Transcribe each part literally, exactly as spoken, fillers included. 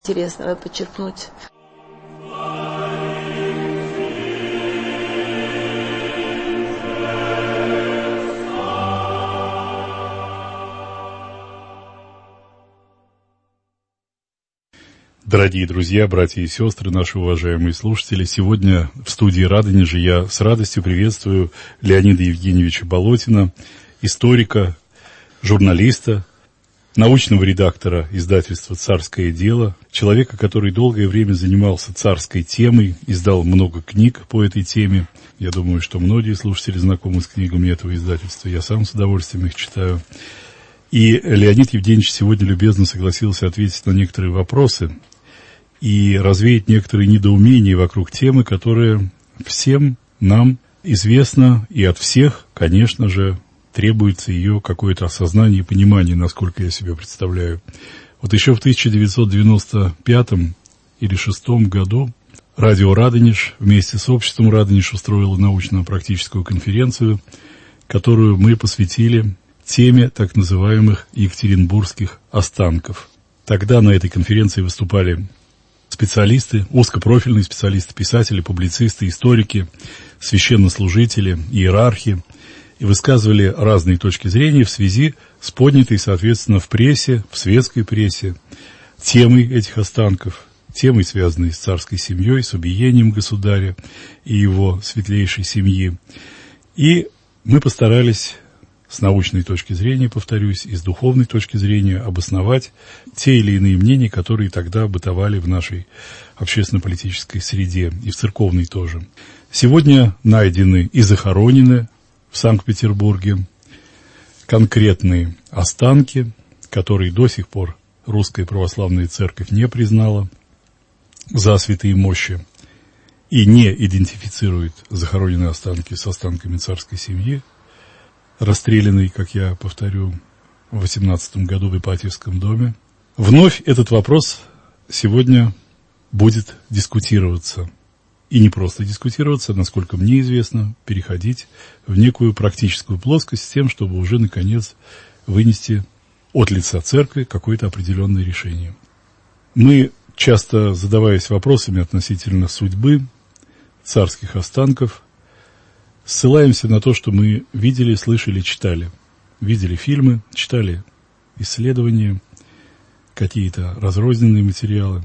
интересного подчеркнуть. Дорогие друзья, братья и сестры, наши уважаемые слушатели, сегодня в студии Радонежа я с радостью приветствую Леонида Евгеньевича Болотина, историка, журналиста, научного редактора издательства «Царское дело», человека, который долгое время занимался царской темой, издал много книг по этой теме. Я думаю, что многие слушатели знакомы с книгами этого издательства, я сам с удовольствием их читаю. И Леонид Евгеньевич сегодня любезно согласился ответить на некоторые вопросы и развеять некоторые недоумения вокруг темы, которая всем нам известна, и от всех, конечно же, требуется ее какое-то осознание и понимание, насколько я себе представляю. Вот еще в тысяча девятьсот девяносто пятом или шестом году радио «Радонеж» вместе с обществом «Радонеж» устроило научно-практическую конференцию, которую мы посвятили теме так называемых екатеринбургских останков. Тогда на этой конференции выступали специалисты, узкопрофильные специалисты, писатели, публицисты, историки, священнослужители, иерархи, и высказывали разные точки зрения в связи с поднятой, соответственно, в прессе, в светской прессе, темой этих останков, темой, связанной с царской семьей, с убиением государя и его светлейшей семьи. И мы постарались с научной точки зрения, повторюсь, и с духовной точки зрения обосновать те или иные мнения, которые тогда бытовали в нашей общественно-политической среде, и в церковной тоже. Сегодня найдены и захоронены в Санкт-Петербурге конкретные останки, которые до сих пор Русская Православная Церковь не признала за святые мощи и не идентифицирует захороненные останки с останками царской семьи, расстрелянный, как я повторю, в восемнадцатом году в Ипатьевском доме. Вновь этот вопрос сегодня будет дискутироваться. И не просто дискутироваться, насколько мне известно, переходить в некую практическую плоскость с тем, чтобы уже, наконец, вынести от лица церкви какое-то определенное решение. Мы, часто задаваясь вопросами относительно судьбы царских останков, ссылаемся на то, что мы видели, слышали, читали. Видели фильмы, читали исследования, какие-то разрозненные материалы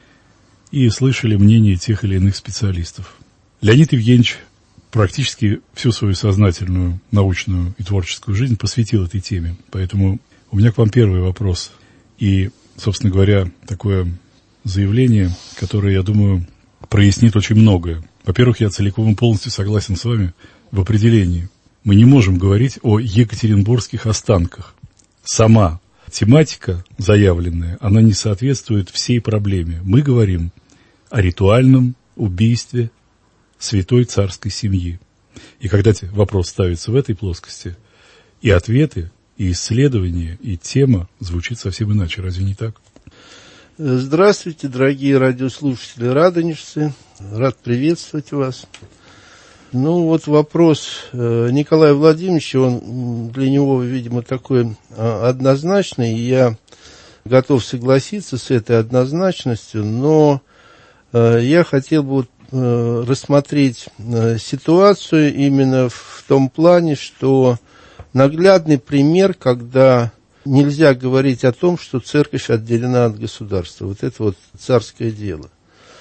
и слышали мнение тех или иных специалистов. Леонид Евгеньевич практически всю свою сознательную, научную и творческую жизнь посвятил этой теме. Поэтому у меня к вам первый вопрос. И, собственно говоря, такое заявление, которое, я думаю, прояснит очень многое. Во-первых, я целиком и полностью согласен с вами в определении. Мы не можем говорить о екатеринбургских останках. Сама тематика заявленная, она не соответствует всей проблеме. Мы говорим о ритуальном убийстве святой царской семьи. И когда вопрос ставится в этой плоскости, и ответы, и исследования, и тема звучит совсем иначе. Разве не так? Здравствуйте, дорогие радиослушатели, радонежцы. Рад приветствовать вас. Ну, вот вопрос Николая Владимировича, он для него, видимо, такой однозначный, и я готов согласиться с этой однозначностью, но я хотел бы вот рассмотреть ситуацию именно в том плане, что наглядный пример, когда нельзя говорить о том, что церковь отделена от государства. Вот это вот царское дело.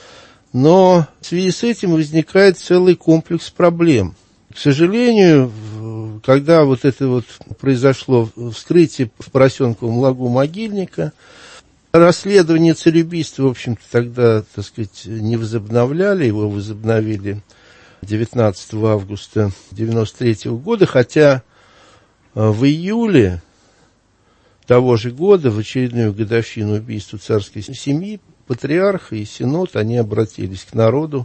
Но в связи с этим возникает целый комплекс проблем. К сожалению, когда вот это вот произошло вскрытие в Поросенковом лагу могильника, расследование цареубийства, в общем-то, тогда, так сказать, не возобновляли, его возобновили девятнадцатого августа девяносто третьего года, хотя в июле того же года, в очередную годовщину убийства царской семьи, патриарх и синод, они обратились к народу,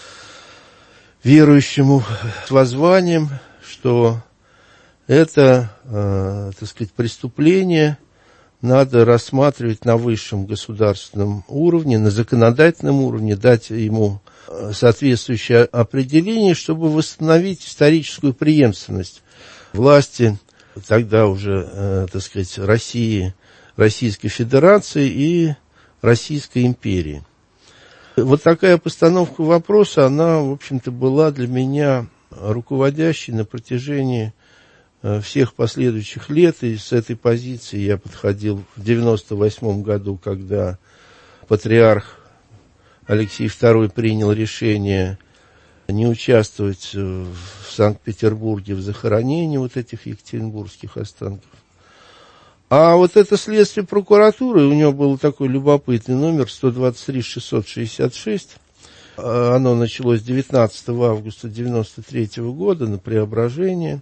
верующему, с воззванием, что это, э, так сказать, преступление надо рассматривать на высшем государственном уровне, на законодательном уровне, дать ему соответствующее определение, чтобы восстановить историческую преемственность власти тогда уже, э, так сказать, России, Российской Федерации и Российской империи. Вот такая постановка вопроса, она, в общем-то, была для меня руководящей на протяжении всех последующих лет, и с этой позиции я подходил в девяносто восьмом году, когда патриарх Алексей второй принял решение не участвовать в Санкт-Петербурге в захоронении вот этих екатеринбургских останков. А вот это следствие прокуратуры, у него был такой любопытный номер сто двадцать три шестьсот шестьдесят шесть. Оно началось девятнадцатого августа девяносто третьего года на Преображении.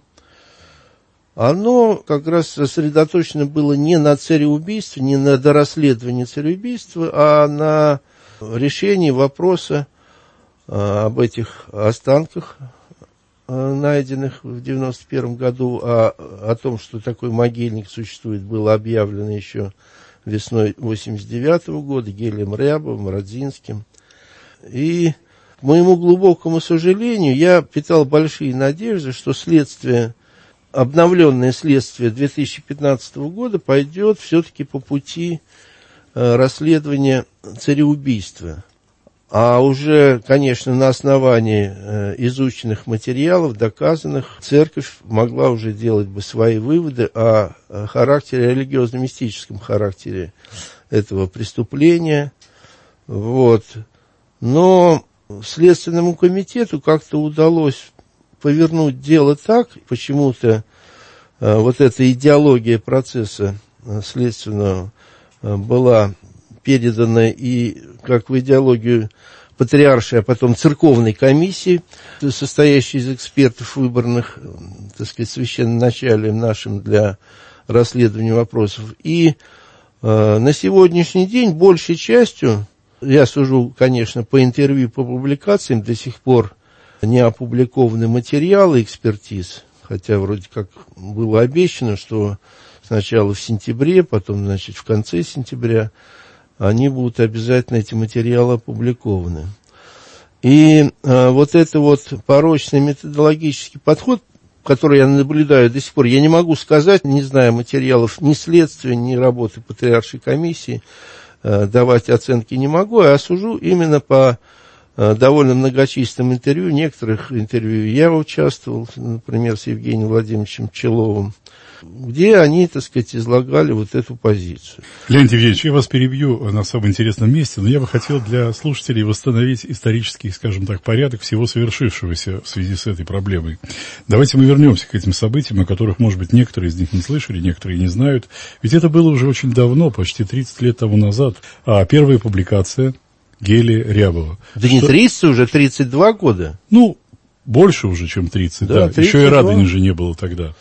Оно как раз сосредоточено было не на цареубийстве, не на дорасследовании цареубийства, а на решении вопроса об этих останках, найденных в девяносто первом году, а о том, что такой могильник существует, было объявлено еще весной восемьдесят девятого года Гелием Рябовым, Родзинским. И, к моему глубокому сожалению, я питал большие надежды, что следствие, обновленное следствие две тысячи пятнадцатого года пойдет все-таки по пути расследования цареубийства. А уже, конечно, на основании э, изученных материалов, доказанных, церковь могла уже делать бы свои выводы о, о характере, религиозно-мистическом характере этого преступления. Вот. Но Следственному комитету как-то удалось повернуть дело так, почему-то э, вот эта идеология процесса э, следственного э, была передана и как в идеологию патриаршей, а потом церковной комиссии, состоящей из экспертов, выбранных, так сказать, священноначалием нашим для расследования вопросов. И э, на сегодняшний день большей частью, я сужу, конечно, по интервью, по публикациям, до сих пор не опубликованы материалы экспертиз, хотя вроде как было обещано, что сначала в сентябре, потом, значит, в конце сентября они будут обязательно, эти материалы, опубликованы. И э, вот это вот порочный методологический подход, который я наблюдаю до сих пор, я не могу сказать, не зная материалов ни следствия, ни работы патриаршей комиссии, э, давать оценки не могу, а сужу именно по э, довольно многочисленным интервью. Некоторых интервью я участвовал, например, с Евгением Владимировичем Пчеловым, где они, так сказать, излагали вот эту позицию. Леонид Евгеньевич, я вас перебью на самом интересном месте, но я бы хотел для слушателей восстановить исторический, скажем так, порядок всего совершившегося в связи с этой проблемой. Давайте мы вернемся к этим событиям, о которых, может быть, некоторые из них не слышали, некоторые не знают. Ведь это было уже очень давно, почти тридцать лет тому назад. А первая публикация Гелия Рябова. Да что... не тридцать, уже тридцать два года. Ну, больше уже, чем тридцать, да. да. Еще и Радонежа же не было тогда.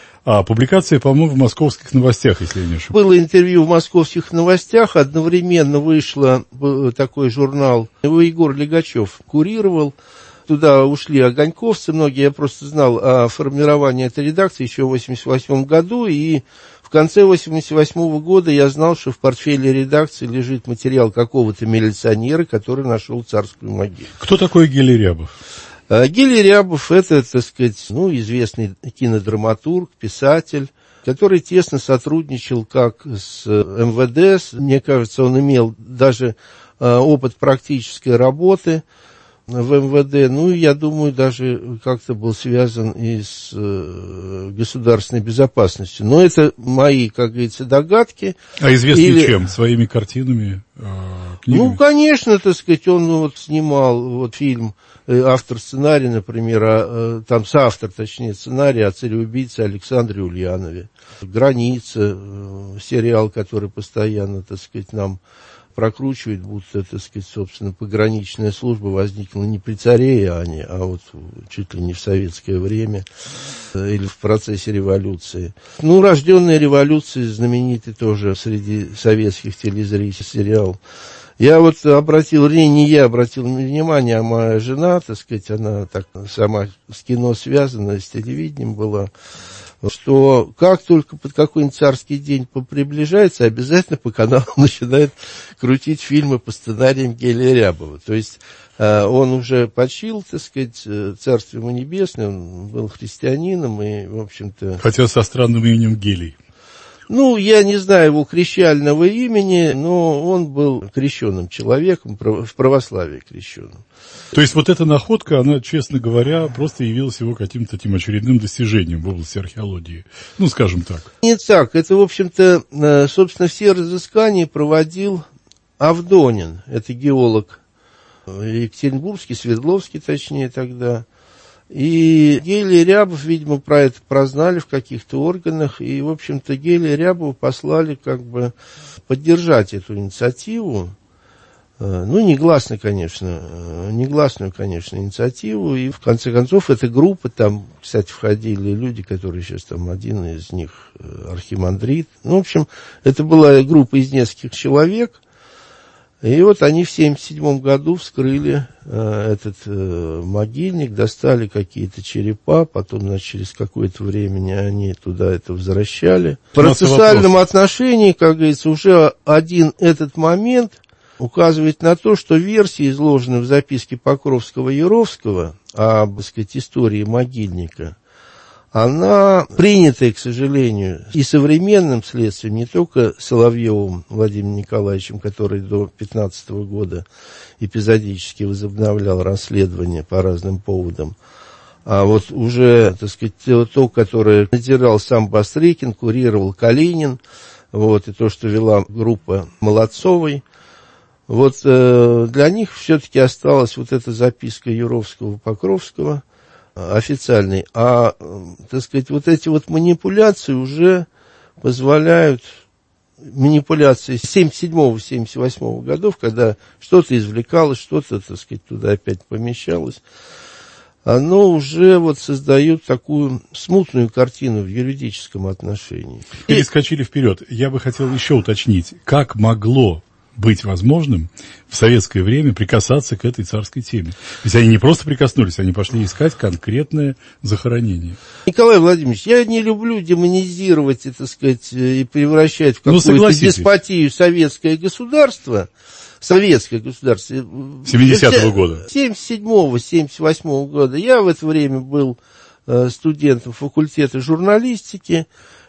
А публикация, по-моему, в «Московских новостях», если я не ошибаюсь. Было интервью в «Московских новостях», одновременно вышел такой журнал, его Егор Легачев курировал. Туда ушли огоньковцы многие, я просто знал о формировании этой редакции еще в восемьдесят восьмом году, и в конце восемьдесят восьмого года я знал, что в портфеле редакции лежит материал какого-то милиционера, который нашел царскую могилу. Кто такой Гелий Рябов? Гелий Рябов – это, так сказать, ну, известный кинодраматург, писатель, который тесно сотрудничал как с эм вэ дэ. Мне кажется, он имел даже опыт практической работы в эм вэ дэ. Ну, я думаю, даже как-то был связан и с государственной безопасностью. Но это мои, как говорится, догадки. А известный Или... чем? Своими картинами, книгами? Ну, конечно, так сказать, он вот снимал вот фильм, автор сценария, например, а, там соавтор, точнее, сценария о цареубийце Александре Ульянове. «Граница», сериал, который постоянно, так сказать, нам прокручивает, будто, так сказать, собственно, пограничная служба возникла не при царе Иоанне, а вот чуть ли не в советское время или в процессе революции. Ну, «Рожденная революцией», знаменитый тоже среди советских телезрителей сериал. Я вот обратил, вернее, не я обратил внимание, а моя жена, так сказать, она так сама с кино связана, с телевидением была, что как только под какой-нибудь царский день приближается, обязательно по каналу начинает крутить фильмы по сценариям Гелия Рябова. То есть он уже почил, так сказать, царство ему небесное, он был христианином и, в общем-то... Хотя со странным именем Гелий. Ну, я не знаю его крещального имени, но он был крещенным человеком, в православии крещенным. То есть вот эта находка, она, честно говоря, просто явилась его каким-то таким очередным достижением в области археологии. Ну, скажем так. Не так. Это, в общем-то, собственно, все разыскания проводил Авдонин. Это геолог екатеринбургский, Свердловский, точнее, тогда. И Гелий Рябов, видимо, про это прознали в каких-то органах, и, в общем-то, Гелия Рябова послали как бы поддержать эту инициативу. Ну, негласно, конечно, негласную, конечно, инициативу, и, в конце концов, эта группа, там, кстати, входили люди, которые сейчас там, один из них архимандрит. Ну, в общем, это была группа из нескольких человек. И вот они в семьдесят седьмом году вскрыли э, этот э, могильник, достали какие-то черепа, потом, значит, через какое-то время они туда это возвращали. В процессуальном отношении, как говорится, уже один этот момент указывает на то, что версии, изложенные в записке Покровского-Яровского об, так сказать, истории могильника, она принятая, к сожалению, и современным следствием, не только Соловьевым Владимиром Николаевичем, который до пятнадцатого года эпизодически возобновлял расследование по разным поводам, а вот уже, так сказать, то, которое надзирал сам Бастрыкин, курировал Калинин, вот, и то, что вела группа Молодцовой, вот э, для них все-таки осталась вот эта записка Яровского-Покровского, официальный, а, так сказать, вот эти вот манипуляции уже позволяют, манипуляции семьдесят седьмого — семьдесят восьмого годов, когда что-то извлекалось, что-то, так сказать, туда опять помещалось, оно уже вот создает такую смутную картину в юридическом отношении. Перескочили вперед. Я бы хотел еще уточнить, как могло быть возможным в советское время прикасаться к этой царской теме. Ведь они не просто прикоснулись, они пошли искать конкретное захоронение. Николай Владимирович, я не люблю демонизировать, так сказать, и превращать в какую-то деспотию советское государство. Советское государство. семидесятого года. семьдесят седьмого — семьдесят восьмого года. Я в это время был студентом факультета журналистики.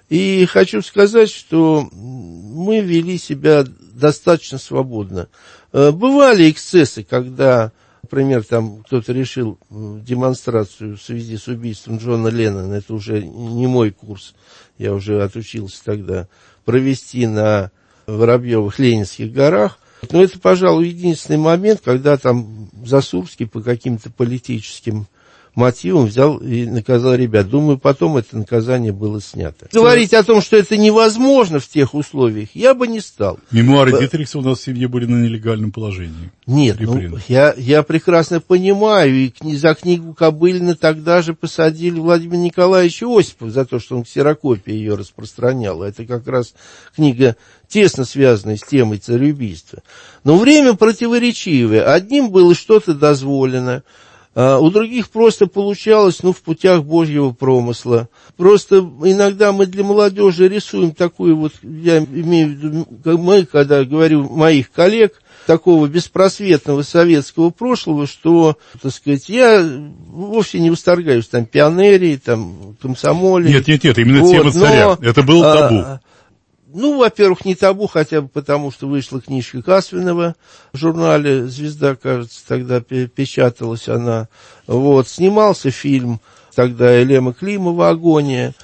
И хочу сказать, что мы вели себя достаточно свободно. Бывали эксцессы, когда, например, там кто-то решил демонстрацию в связи с убийством Джона Леннона, это уже не мой курс, я уже отучился тогда, провести на Воробьевых Ленинских горах. Но это, пожалуй, единственный момент, когда там Засурский по каким-то политическим мотивом взял и наказал ребят. Думаю, потом это наказание было снято. Говорить о том, что это невозможно в тех условиях, я бы не стал. Мемуары Дитрихса у нас в семье были на нелегальном положении. Нет, ну, я, я прекрасно понимаю, и за книгу Кобылина тогда же посадили Владимира Николаевича Осипова за то, что он ксерокопии ее распространял. Это как раз книга, тесно связанная с темой цареубийства. Но время противоречивое. Одним было что-то дозволено, а у других просто получалось, ну, в путях Божьего промысла. Просто иногда мы для молодежи рисуем такую вот, я имею в виду, мы, когда говорю моих коллег, такого беспросветного советского прошлого, что, так сказать, я вовсе не восторгаюсь там пионерии, там, комсомоле. Нет, нет, нет, именно вот, тема царя. Но, это было табу. А, Ну, во-первых, не табу, хотя бы потому, что вышла книжка Касвинова в журнале «Звезда», кажется, тогда печаталась она. Вот, снимался фильм тогда Елема Климова «Агония»,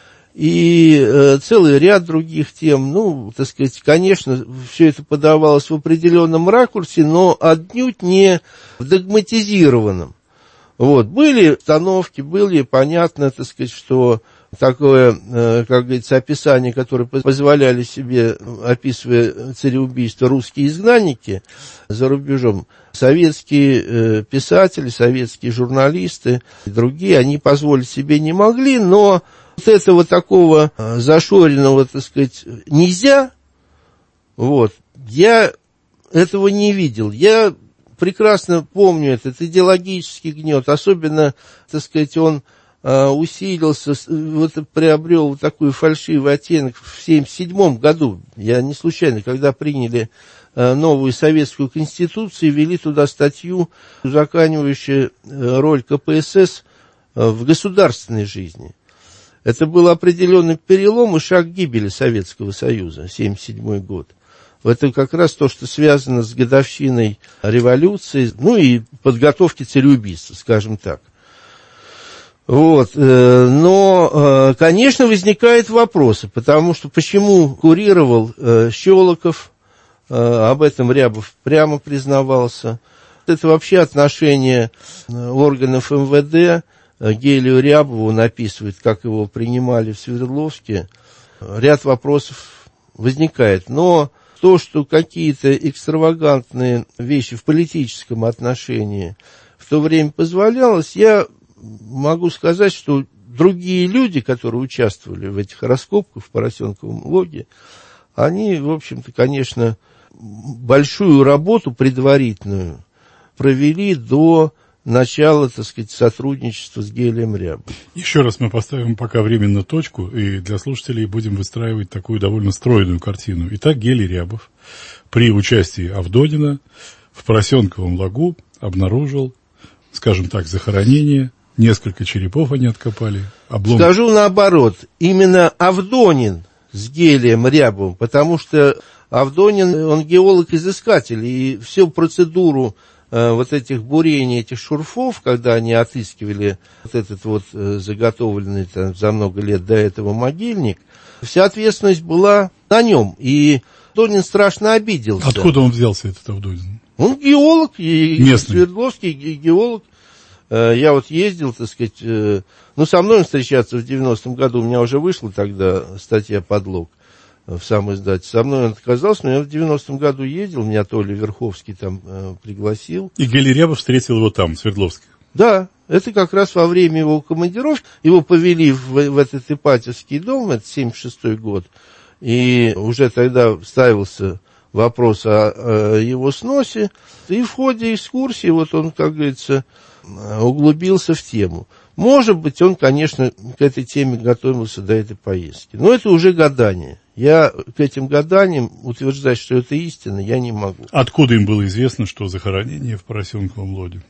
и э, целый ряд других тем. Ну, так сказать, конечно, все это подавалось в определенном ракурсе, но отнюдь не в догматизированном. Вот, были установки, были понятно, так сказать, что такое, как говорится, описание, которое позволяли себе, описывая цареубийство, русские изгнанники за рубежом, советские писатели, советские журналисты и другие, они позволить себе не могли, но вот этого такого зашоренного, так сказать, нельзя, вот, я этого не видел. Я прекрасно помню этот идеологический гнет, особенно, так сказать, он усилился, вот приобрел вот такой фальшивый оттенок в семьдесят седьмом году. Я не случайно, когда приняли новую советскую конституцию, ввели туда статью, узаконивающую роль ка пэ эс эс в государственной жизни. Это был определенный перелом и шаг к гибели Советского Союза, семьдесят седьмой год. Это как раз то, что связано с годовщиной революции, ну и подготовки цареубийства, скажем так. Вот. Но, конечно, возникают вопросы, потому что почему курировал Щелоков, об этом Рябов прямо признавался. Это вообще отношение органов эм вэ дэ к Гелию Рябову, он описывает, как его принимали в Свердловске. Ряд вопросов возникает, но то, что какие-то экстравагантные вещи в политическом отношении в то время позволялось, я могу сказать, что другие люди, которые участвовали в этих раскопках в Поросенковом логе, они, в общем-то, конечно, большую работу предварительную провели до начала, так сказать, сотрудничества с Гелием Рябовым. Еще раз мы поставим пока временно точку, и для слушателей будем выстраивать такую довольно стройную картину. Итак, Гелий Рябов при участии Авдонина в Поросенковом лагу обнаружил, скажем так, захоронение, несколько черепов они откопали. Облом... Скажу наоборот, именно Авдонин с Гелием Рябовым, потому что Авдонин, он геолог-изыскатель, и всю процедуру э, вот этих бурений, этих шурфов, когда они отыскивали вот этот вот э, заготовленный там, за много лет до этого могильник, вся ответственность была на нем, и Авдонин страшно обиделся. Откуда он взялся, этот Авдонин? Он геолог, и местный. Свердловский геолог. Я вот ездил, так сказать, ну, со мной встречаться в девяностом году, у меня уже вышла тогда статья «Подлог» в самом издате. Со мной он отказался, но я в девяностом году ездил, меня Толя Верховский там э, пригласил. И Гелий Рябов встретил его там, в Свердловске? Да, это как раз во время его командировки. Его повели в, в этот Ипатьевский дом, это семьдесят шестой год, и уже тогда ставился вопрос о, о его сносе. И в ходе экскурсии, вот он, как говорится, углубился в тему. Может быть, он, конечно, к этой теме готовился до этой поездки. Но это уже гадание. Я к этим гаданиям утверждать, что это истина, я не могу. Откуда им было известно, что захоронение в Поросенковом логе?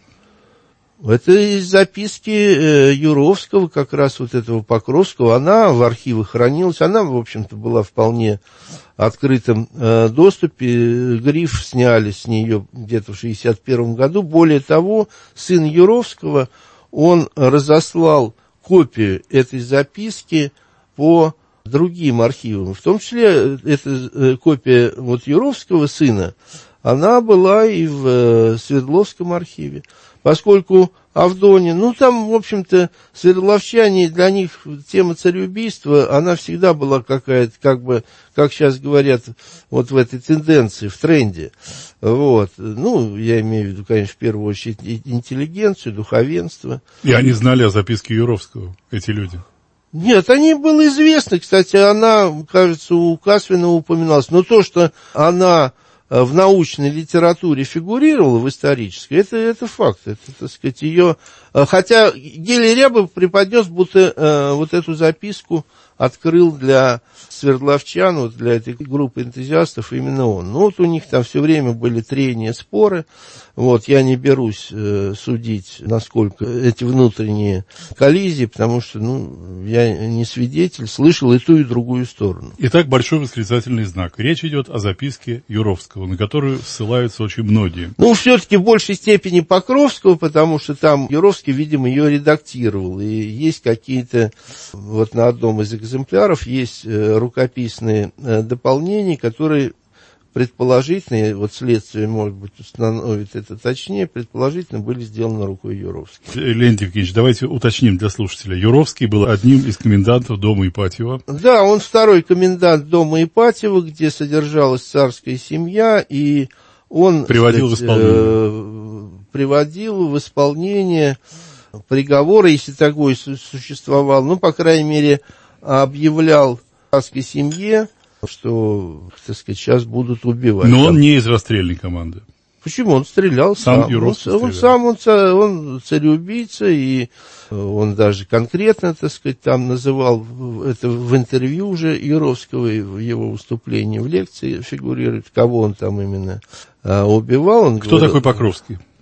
Это из записки э, Юровского, как раз вот этого Покровского. Она в архивах хранилась. Она, в общем-то, была вполне открытом э, доступе. Гриф сняли с нее где-то в шестьдесят первом году. Более того, сын Юровского, он разослал копию этой записки по другим архивам. В том числе эта э, копия вот Юровского сына, она была и в э, Свердловском архиве. Поскольку Авдонин, ну, там, в общем-то, свердловчане, для них тема цареубийства, она всегда была какая-то, как бы, как сейчас говорят, вот в этой тенденции, в тренде. Вот. Ну, я имею в виду, конечно, в первую очередь интеллигенцию, духовенство. И они знали о записке Юровского, эти люди? Нет, они было известно, кстати, она, кажется, у Касвина упоминалась, но то, что она в научной литературе фигурировала, в исторической, это, это факт, это, так сказать, ее... Хотя Гелий Рябов преподнес, будто э, вот эту записку открыл для свердловчан, вот для этой группы энтузиастов именно он. Ну, вот у них там все время были трения, споры. Вот, я не берусь э, судить, насколько эти внутренние коллизии, потому что, ну, я не свидетель, слышал и ту, и другую сторону. Итак, большой восклицательный знак. Речь идет о записке Юровского, на которую ссылаются очень многие. Ну, все-таки в большей степени Покровского, потому что там Юровский, видимо, ее редактировал. И есть какие-то, вот на одном из экземпляров есть э, рукописные э, дополнения, которые предположительно, вот следствие, может быть, установит это точнее, предположительно были сделаны рукой Юровского. Леонид Евгеньевич, давайте уточним для слушателя. Юровский был одним из комендантов дома Ипатьева. Да, он второй комендант дома Ипатьева, где содержалась царская семья, и он приводил, сказать, в исполнение. Э, приводил в исполнение приговора, если такой существовал, ну, по крайней мере, объявлял царской семье, что, так сказать, сейчас будут убивать. Но он не из расстрельной команды. Почему? Он стрелял сам. сам. Юровский он, он сам, он, он цареубийца, и он даже конкретно, так сказать, там называл, это в интервью уже Юровского, и в его выступлении в лекции фигурирует, кого он там именно а, убивал. Он Кто говорил, такой Покровский?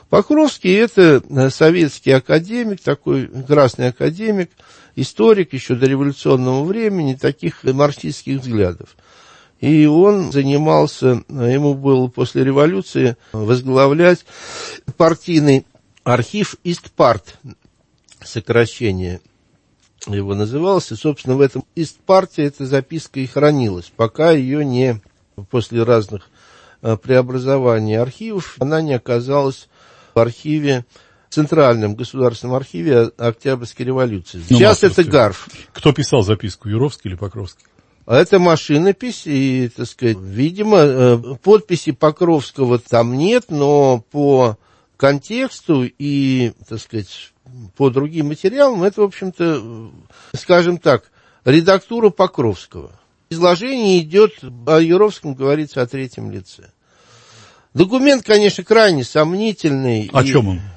Покровский — это советский академик, такой красный академик, историк еще до революционного времени, таких марксистских взглядов. И он занимался, ему было после революции возглавлять партийный архив Истпарт, сокращение его называлось. И, собственно, в этом Истпарте эта записка и хранилась, пока ее не, после разных преобразований архивов, она не оказалась в архиве, Центральном государственном архиве Октябрьской революции. Сейчас это ГАРФ. Кто писал записку, Юровский или Покровский? Это машинопись, и, так сказать, видимо, подписи Покровского там нет, но по контексту и, так сказать, по другим материалам, это, в общем-то, скажем так, редактура Покровского. Изложение идет, о Юровском говорится о третьем лице. Документ, конечно, крайне сомнительный. О чем он?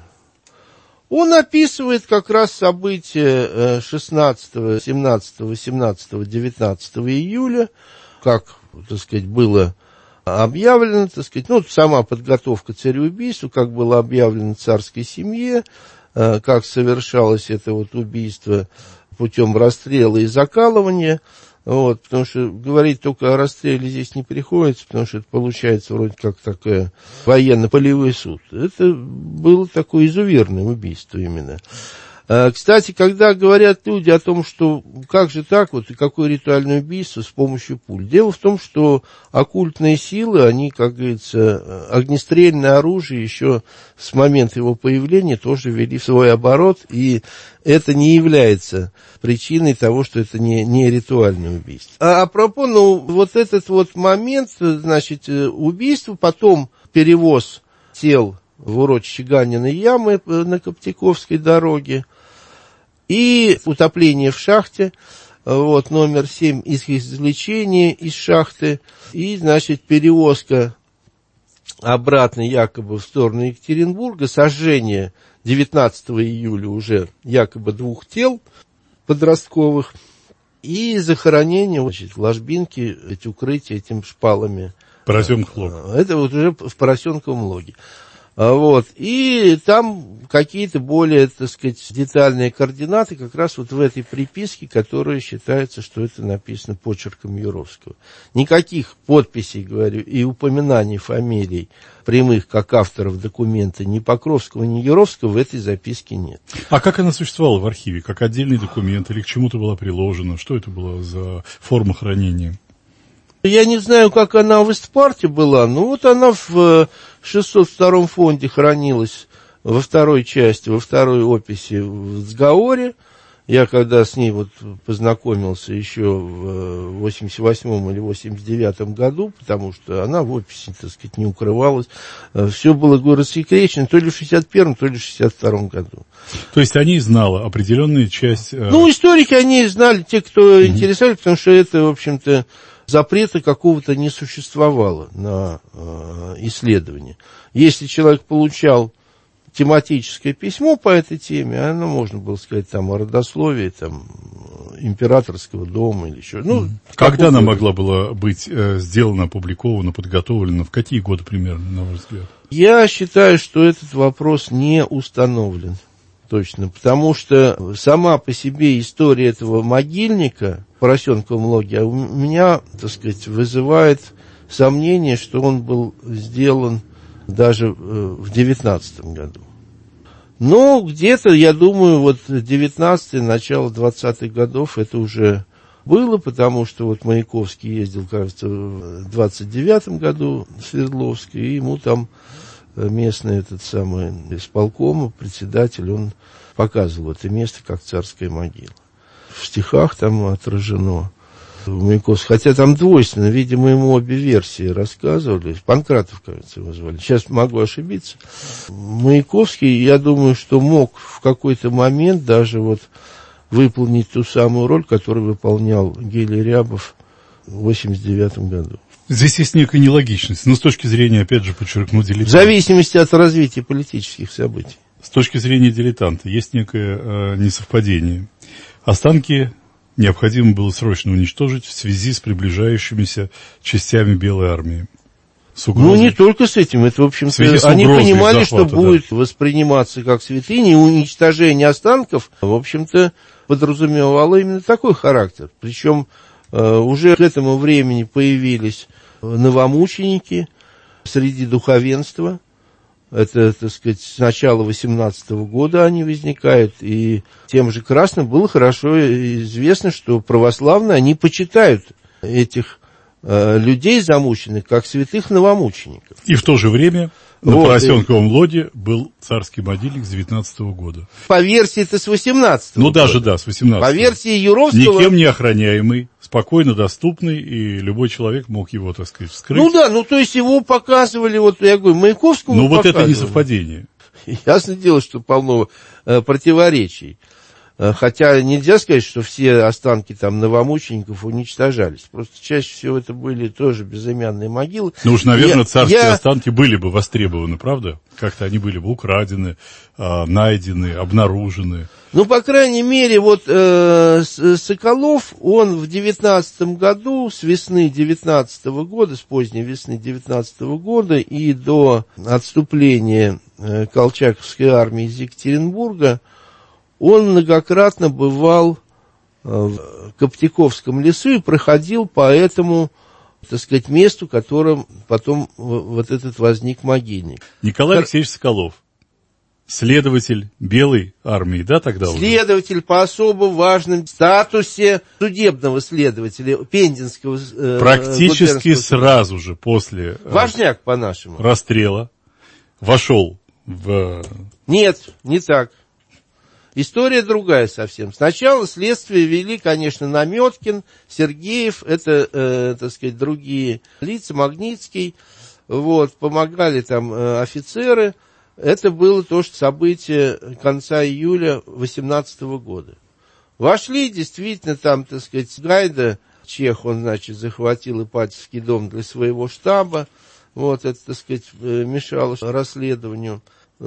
Он описывает как раз события шестнадцатого, семнадцатого, восемнадцатого, девятнадцатого июля, как, так сказать, было объявлено, так сказать, ну, сама подготовка к цареубийству, как было объявлено царской семье, как совершалось это вот убийство путем расстрела и закалывания. Вот, потому что говорить только о расстреле здесь не приходится, потому что это получается вроде как такой военно-полевой суд. Это было такое изуверное убийство именно. А, кстати, когда говорят люди о том, что как же так, вот, и какое ритуальное убийство с помощью пуль. Дело в том, что оккультные силы, они, как говорится, огнестрельное оружие еще с момента его появления тоже ввели в свой оборот, и это не является причиной того, что это не, не ритуальное убийство. А апропо, ну, вот этот вот момент, значит, убийство, потом перевоз тел в урочище Ганиной ямы на Коптяковской дороге и утопление в шахте, вот, номер семь, их извлечение из шахты, и, значит, перевозка обратно якобы в сторону Екатеринбурга, сожжение девятнадцатого июля уже якобы двух тел подростковых, и захоронение, значит, в ложбинке, эти укрытия этими шпалами. Поросенков лог. Это вот уже в Поросенковом логе. Вот. И там какие-то более, так сказать, детальные координаты как раз вот в этой приписке, которая считается, что это написано почерком Юровского. Никаких подписей, говорю, и упоминаний фамилий прямых как авторов документа ни Покровского, ни Юровского в этой записке нет. А как она существовала в архиве? Как отдельный документ или к чему-то была приложена? Что это была за форма хранения? Я не знаю, как она в Истпарте была, но вот она в шестьсот втором фонде хранилась во второй части, во второй описи в Сгаоре. Я когда с ней вот познакомился еще в восемьдесят восьмом или восемьдесят девятом году, потому что она в описи, так сказать, не укрывалась. Все было, говорю, рассекречено то ли в шестьдесят первом, то ли в шестьдесят втором году. То есть они знали определенную часть... Ну, историки они знали, те, кто mm-hmm. интересовались, потому что это, в общем-то, запрета какого-то не существовало на э, исследование. Если человек получал тематическое письмо по этой теме, оно, можно было сказать, там, о родословии, там, императорского дома или еще. Ну, когда она могла была быть э, сделана, опубликована, подготовлена? В какие годы примерно, на ваш взгляд? Я считаю, что этот вопрос не установлен точно, потому что сама по себе история этого могильника в Поросенковом логе у меня, так сказать, вызывает сомнение, что он был сделан даже в девятнадцатом году. Но где-то, я думаю, вот девятнадцатый, начало двадцатых годов это уже было, потому что вот Маяковский ездил, кажется, в двадцать девятом году в Свердловск, и ему там местный этот самый исполком, председатель, он показывал это место как царская могила. В стихах там отражено Маяковский, хотя там двойственно, видимо, ему обе версии рассказывали. Панкратов, кажется, его звали. Сейчас могу ошибиться. Маяковский, я думаю, что мог в какой-то момент даже вот выполнить ту самую роль, которую выполнял Гелий Рябов в восемьдесят девятом году. Здесь есть некая нелогичность, но с точки зрения, опять же, подчеркну, дилетанта. В зависимости от развития политических событий. С точки зрения дилетанта есть некое э, несовпадение. Останки необходимо было срочно уничтожить в связи с приближающимися частями Белой армии. С угрозой. Ну, не только с этим. Это, в общем-то, они понимали, захвата, что будет да. восприниматься как святыня, и уничтожение останков, в общем-то, подразумевало именно такой характер. Причем э, уже к этому времени появились новомученики среди духовенства. Это, так сказать, с начала восемнадцатого года они возникают, и тем же красным было хорошо известно, что православные, они почитают этих э, людей замученных, как святых новомучеников. И в то же время на вот, Поросенковом лоде был царский могильник с девятнадцатого года. По версии это с восемнадцатого Ну, года. даже, да, с восемнадцатого. По версии Юровского... Никем не охраняемый, спокойно доступный, и любой человек мог его, так сказать, вскрыть. Ну да, ну то есть его показывали, вот я говорю, Маяковскому Ну вот показывали. это не совпадение. Ясно дело, что полно э, противоречий. Э, хотя нельзя сказать, что все останки там новомучеников уничтожались. Просто чаще всего это были тоже безымянные могилы. Ну уж, наверное, я, царские я... останки были бы востребованы, правда? Как-то они были бы украдены, э, найдены, обнаружены. Ну, по крайней мере, вот э, Соколов, он в девятнадцатом году, с весны девятнадцатого года, с поздней весны девятнадцатого года и до отступления э, колчаковской армии из Екатеринбурга, он многократно бывал э, в Коптяковском лесу и проходил по этому, так сказать, месту, которым потом вот этот возник могильник. Николай Алексеевич Соколов. Следователь Белой армии, да, тогда уже? Следователь по особо важном статусе судебного следователя Пензенского э, практически сразу же после важняк, по-нашему. расстрела вошел в... Нет, не так. История другая совсем. Сначала следствие вели, конечно, Наметкин, Сергеев, это, э, так сказать, другие лица, Магнитский, вот, помогали там э, офицеры. Это было то, что событие конца июля восемнадцатого года. Вошли, действительно, там, так сказать, Гайда, чех, он, значит, захватил Ипатьевский дом для своего штаба. Вот, это, так сказать, мешало расследованию.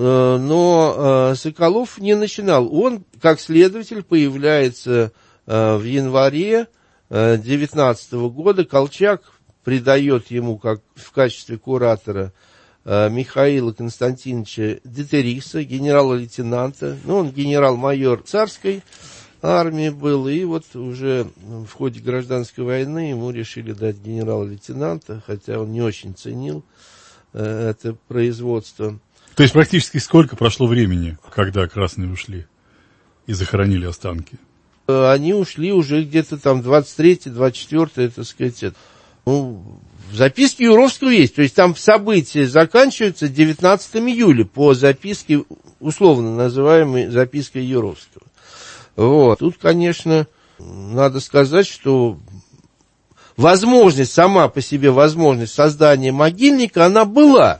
Но Соколов не начинал. Он, как следователь, появляется в январе девятнадцатого года. Колчак придает ему, как в качестве куратора, Михаила Константиновича Детериса, генерала-лейтенанта. Ну, он генерал-майор царской армии был, и вот уже в ходе гражданской войны ему решили дать генерала-лейтенанта, хотя он не очень ценил э, это производство. То есть практически сколько прошло времени, когда красные ушли и захоронили останки? Они ушли уже где-то там двадцать третье, двадцать четвёртое, так сказать, это. Ну, в записке Юровского есть, то есть там события заканчиваются девятнадцатого июля по записке, условно называемой запиской Юровского. Вот. Тут, конечно, надо сказать, что возможность, сама по себе возможность создания могильника, она была.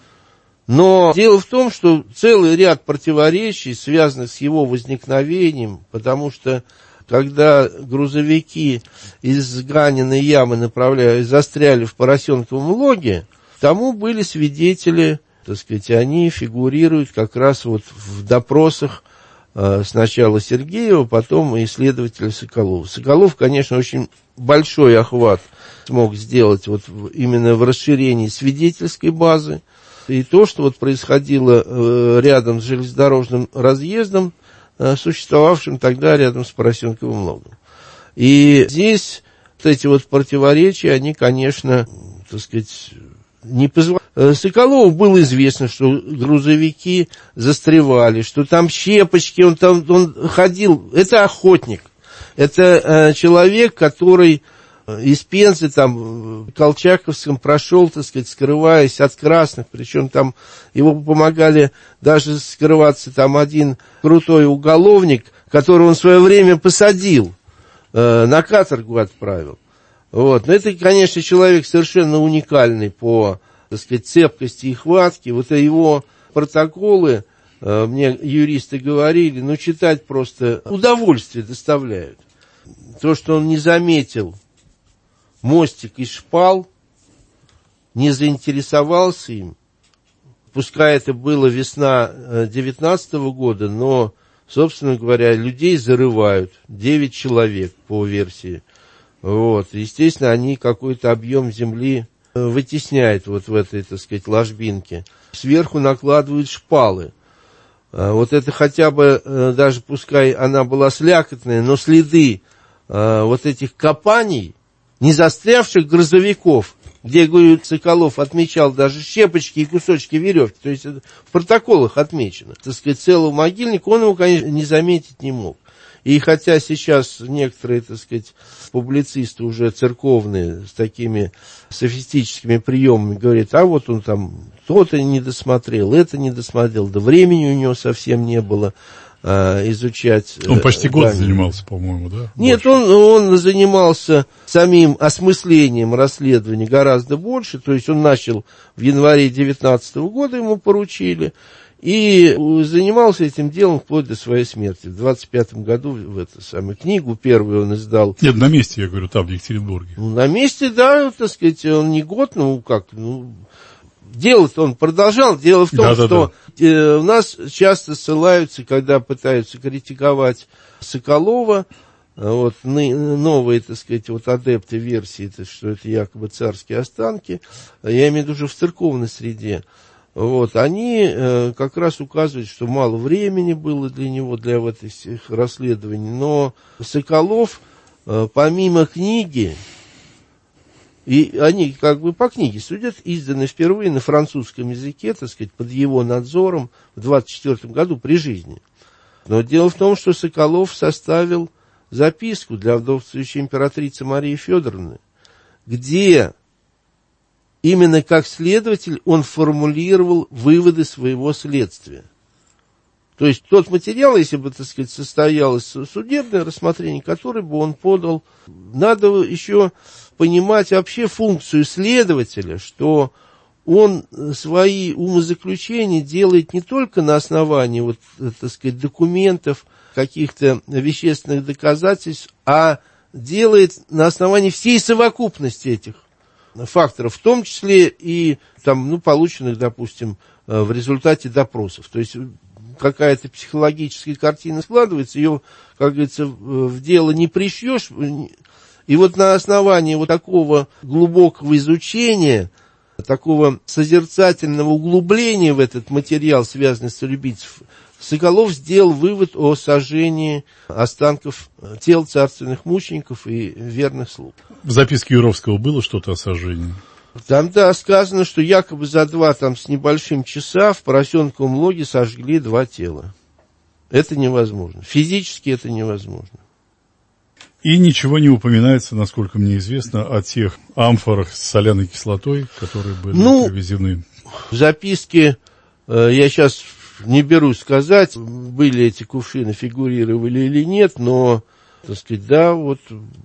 Но дело в том, что целый ряд противоречий, связанных с его возникновением, потому что когда грузовики из Ганиной ямы направляли, застряли в Поросенковом логе, тому были свидетели, так сказать, они фигурируют как раз вот в допросах э, сначала Сергеева, потом и следователя Соколова. Соколов, конечно, очень большой охват смог сделать вот именно в расширении свидетельской базы. И то, что вот происходило э, рядом с железнодорожным разъездом, существовавшим тогда рядом с Поросенковым логом. И здесь вот эти вот противоречия, они, конечно, так сказать, не позволяют. Соколову было известно, что грузовики застревали, что там щепочки, он там он ходил. Это охотник. Это э, человек, который из Пензы, там, в Колчаковском прошел, так сказать, скрываясь от красных, причем там его помогали даже скрываться там один крутой уголовник, которого он в свое время посадил, э, на каторгу отправил. Вот. Но это, конечно, человек совершенно уникальный по, так сказать, цепкости и хватке. Вот его протоколы, э, мне юристы говорили, ну, читать просто удовольствие доставляют. То, что он не заметил мостик из шпал, не заинтересовался им. Пускай это было весна девятнадцатого года, но, собственно говоря, людей зарывают. Девять человек, по версии. Вот. Естественно, они какой-то объем земли вытесняет вот в этой, так сказать, ложбинке. Сверху накладывают шпалы. Вот это хотя бы, даже пускай она была слякотная, но следы вот этих копаний, не застрявших грузовиков, где, говорю, Соколов отмечал даже щепочки и кусочки веревки, то есть это в протоколах отмечено. Так сказать, целого могильника он его, конечно, не заметить не мог. И хотя сейчас некоторые, так сказать, публицисты уже церковные с такими софистическими приемами говорят, а вот он там то-то не досмотрел, это не досмотрел, да времени у него совсем не было а, изучать. Он почти э, год да, занимался, по-моему, да? Нет, он, он занимался самим осмыслением расследования гораздо больше, то есть он начал в январе девятнадцатого года, ему поручили, и занимался этим делом вплоть до своей смерти. В двадцать пятом году в эту самую книгу первую он издал. Нет, на месте, я говорю, там, в Екатеринбурге. Ну, на месте, да, так сказать, он не год, ну, как, ну, дело-то он продолжал. Дело в том, да, что да, да. Э, у нас часто ссылаются, когда пытаются критиковать Соколова, вот, новые, так сказать, вот адепты версии, что это якобы царские останки, я имею в виду уже в церковной среде. Вот, они э, как раз указывают, что мало времени было для него, для вот этих расследований. Но Соколов, э, помимо книги, и они как бы по книге судят, изданы впервые на французском языке, так сказать, под его надзором в двадцать четвёртом году при жизни. Но дело в том, что Соколов составил записку для вдовствующей императрицы Марии Федоровны, где именно как следователь он формулировал выводы своего следствия. То есть тот материал, если бы, так сказать, состоялось судебное рассмотрение, который бы он подал, надо еще понимать вообще функцию следователя, что он свои умозаключения делает не только на основании, вот, так сказать, документов, каких-то вещественных доказательств, а делает на основании всей совокупности этих факторов, в том числе и там, ну, полученных, допустим, в результате допросов. То есть какая-то психологическая картина складывается, ее, как говорится, в дело не пришьешь. И вот на основании вот такого глубокого изучения, такого созерцательного углубления в этот материал, связанный с самоубийцев, Соколов сделал вывод о сожжении останков тел царственных мучеников и верных слуг. В записке Юровского было что-то о сожжении? Там, да, сказано, что якобы за два там с небольшим часа в поросенковом логе сожгли два тела. Это невозможно. Физически это невозможно. И ничего не упоминается, насколько мне известно, о тех амфорах с соляной кислотой, которые были ну, привезены. В записке, э, я сейчас не берусь сказать, были эти кувшины, фигурировали или нет, но, так сказать, да, вот.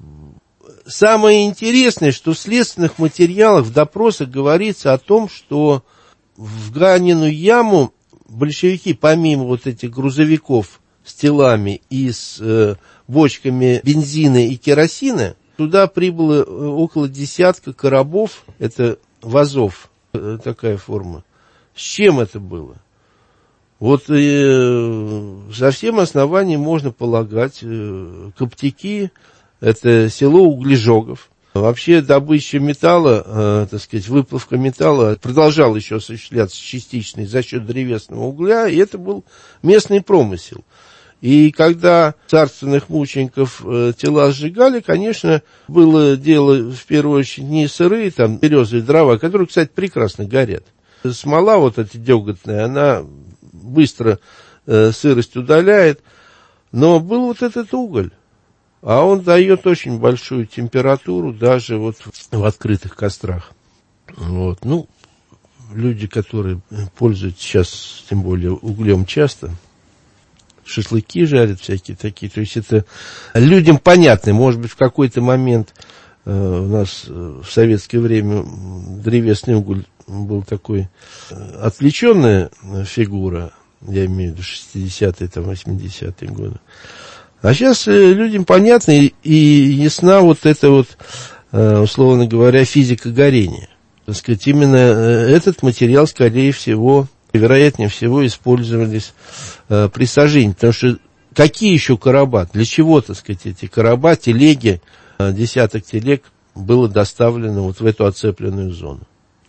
Самое интересное, что в следственных материалах, в допросах говорится о том, что в Ганину яму большевики, помимо вот этих грузовиков с телами и с э, бочками бензина и керосина, туда прибыло около десятка коробов, это вазов, э, такая форма. С чем это было? Вот э, со всем основанием можно полагать, э, коптяки, это село Углежогов. Вообще добыча металла, э, так сказать, выплавка металла продолжала еще осуществляться частично за счет древесного угля, и это был местный промысел. И когда царственных мучеников э, тела сжигали, конечно, было дело в первую очередь не сырые, там, березовые дрова, которые, кстати, прекрасно горят. Смола вот эта деготная, она быстро э, сырость удаляет, но был вот этот уголь. А он дает очень большую температуру даже вот в открытых кострах. Вот. Ну, люди, которые пользуются сейчас, тем более, углем часто, шашлыки жарят всякие такие. То есть это людям понятно. Может быть, в какой-то момент э, у нас в советское время древесный уголь был такой э, отвлеченная фигура, я имею в виду шестидесятые, там, восьмидесятые годы. А сейчас э, людям понятно и, и ясна вот эта вот, э, условно говоря, физика горения. Так сказать, именно э, этот материал, скорее всего, вероятнее всего, использовались э, при сожжении. Потому что какие еще короба? Для чего, так сказать, эти короба, телеги, э, десяток телег было доставлено вот в эту оцепленную зону.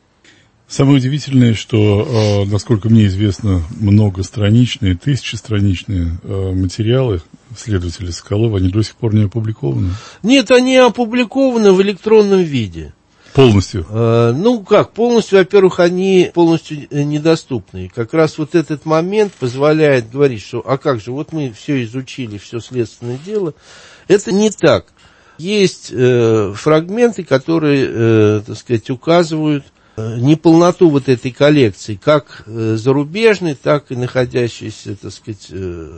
Самое удивительное, что, насколько мне известно, многостраничные, тысячестраничные материалы следователя Соколова, они до сих пор не опубликованы? Нет, они опубликованы в электронном виде. Полностью? Э, ну как, полностью, во-первых, они полностью недоступны. Как раз вот этот момент позволяет говорить, что, а как же, вот мы все изучили, все следственное дело. Это не так. Есть э, фрагменты, которые, э, так сказать, указывают неполноту вот этой коллекции, как зарубежной, так и находящейся, так сказать,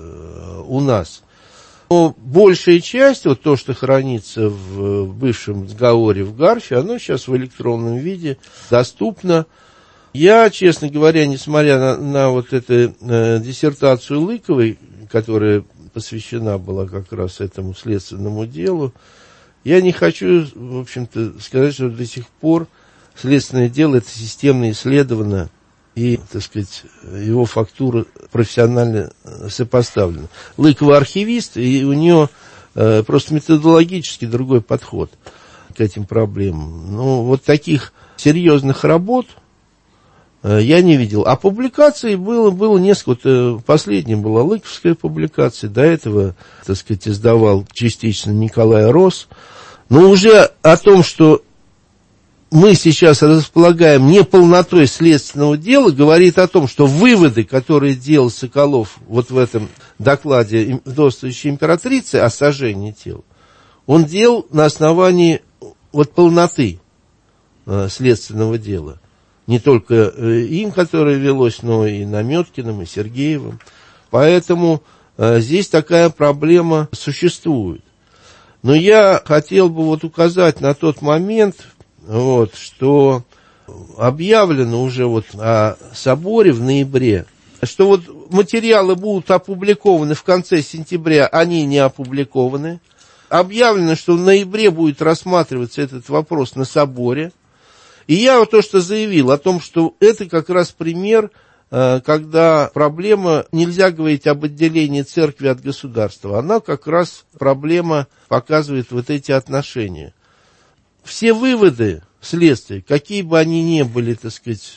у нас. Но большая часть, вот то, что хранится в бывшем сговоре в Гарфе, оно сейчас в электронном виде доступно. Я, честно говоря, несмотря на, на вот эту э, диссертацию Лыковой, которая посвящена была как раз этому следственному делу, я не хочу, в общем-то, сказать, что до сих пор следственное дело это системно исследовано, и, так сказать, его фактура профессионально сопоставлена. Лыкова архивист, и у нее э, просто методологически другой подход к этим проблемам. Ну, вот таких серьезных работ э, я не видел. А публикаций было, было несколько. Вот, э, последним была Лыковская публикация, до этого, так сказать, издавал частично Николай Рос. Но уже о том, что мы сейчас располагаем неполнотой следственного дела, говорит о том, что выводы, которые делал Соколов вот в этом докладе вдовствующей императрицы о сожжении тел, он делал на основании вот полноты э, следственного дела. Не только э, им, которое велось, но и Наметкиным, и Сергеевым. Поэтому э, здесь такая проблема существует. Но я хотел бы вот указать на тот момент, вот, что объявлено уже вот о соборе в ноябре, что вот материалы будут опубликованы в конце сентября, они не опубликованы. Объявлено, что в ноябре будет рассматриваться этот вопрос на соборе. И я вот то, что заявил о том, что это как раз пример, когда проблема, нельзя говорить об отделении церкви от государства, она как раз проблема показывает вот эти отношения. Все выводы следствия, какие бы они ни были, так сказать,